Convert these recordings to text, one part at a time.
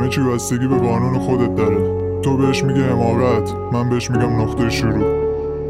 همه چی بستگی به قانون خودت داره. تو بهش میگه حماقت، من بهش میگم نقطه شروع.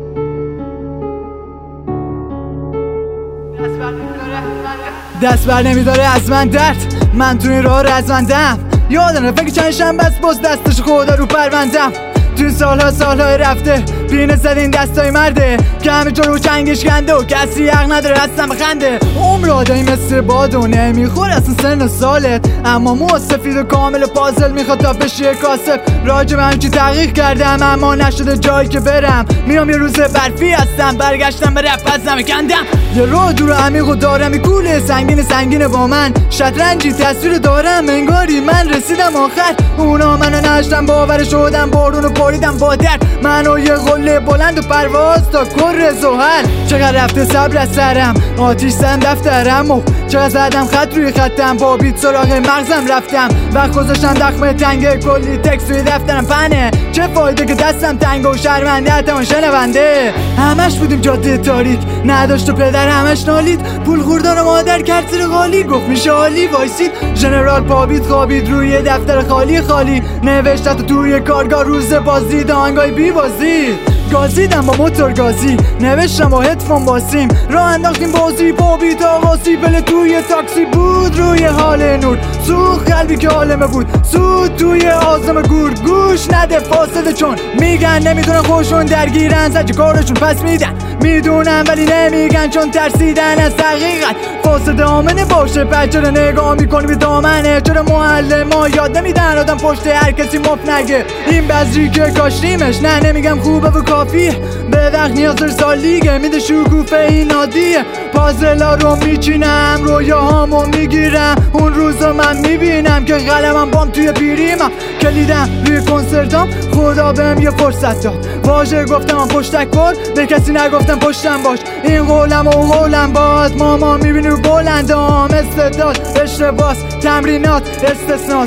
دست بر نمیداره از من درد، من تو این راه رزمندم. یادم رفت که چند شنبه است باز دستش خدا رو پروندم. تو این سالهای رفته پینه زد این دستای مرده که همه جا رو چنگش گنده و کسی حق نداره هستم بخنده. عمر آدمی مثل باد و نمیخور اصلا سن و سالت، اما مو سفید و کامل پازل میخواد تا بشه کاسب. راجب همچی تحقیق کردم اما نشده جایی که برم. میام یه روز برفی هستم، برگشتم به رپ ازم کندم. یه رو دور عمیق و دارم کوله سنگین با من شطرنجی تصویر دارم انگاری من رسیدم آخر. اونا منو نشتن باور شدم بارونو پاریدم با درد. منو یه قله بلند و پرواز تا کره زحل. چقدر رفته صبر از سرم، آتیش زدم دفترم و چقدر زدم خط روی خطم. با بیت سراغ مغزم رفتم، وقت گذاشتم دخمه تنگه کلی تکس توی دفترم فنه. چه فایده که دستم تنگ و شرمنده حتما شنونده. همش بودیم جاده تاریک، نداشت و پدر همش نالید. پول خوردار مادر کرد زیر قالی، گفت میشه عالی وایسید. ژنرال پابید خوابید روی دفتر خالی نوشت تو توی کارگاه روز بازی دانگای بی بازی. گازیدم با موتور گازی، نوشتم با هدفون باسیم. راه انداختیم بازی با بیت آقاسی. بله توی تاکسی بود روی حال نور، سوخ قلبی که عالمه بود سود توی آزم گور. گوش نده فاصله چون میگن نمیدونن خوشون درگیرن، زجی کارشون پس میدن میدونن ولی نمیگن چون ترسیدن از حقیقت. فاسده آمنه باشه بچه رو نگاه میکنی به دامنه. چرا معلم ما یاد نمیدن آدم پشت هر کسی مف نگه. این بذری که کاشتیمش نه نمیگم خوبه و کافیه، به وقت نیاز سالیگه میده شکوفه این عادیه. پازلا رو میچینم رویاهامو میگیرم، اون روزا من میبینم که قلمم بام توی پیریمم. کلیدم روی کنسرتام خدا بهم یه فرصت داد، واژه گفتم من پشتک بار به کسی نگفتم پشتم باش. این قولم و قولم باد ماما میبینی رو بلندام. استعداد اشتباس تمرینات استثناس.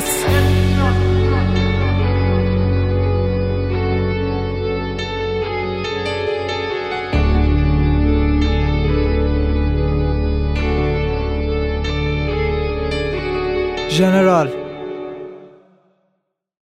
ژنرال